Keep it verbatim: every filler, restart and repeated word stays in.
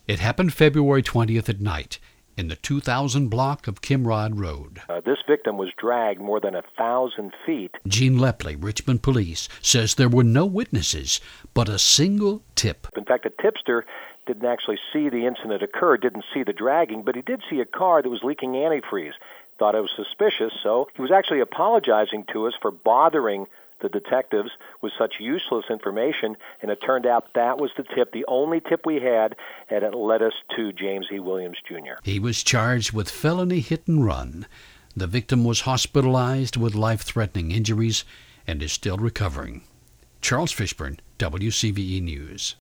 It happened February twentieth at night in the two thousand block of Kimrod Road. Uh, this victim was dragged more than a thousand feet. Gene Lepley, Richmond Police, says there were no witnesses, but a single tip. In fact, the tipster didn't actually see the incident occur, didn't see the dragging, but he did see a car that was leaking antifreeze. Thought it was suspicious, so he was actually apologizing to us for bothering the detectives with such useless information, and it turned out that was the tip, the only tip we had, and it led us to James E. Williams, Junior He was charged with felony hit and run. The victim was hospitalized with life-threatening injuries and is still recovering. Charles Fishburne, W C V E News.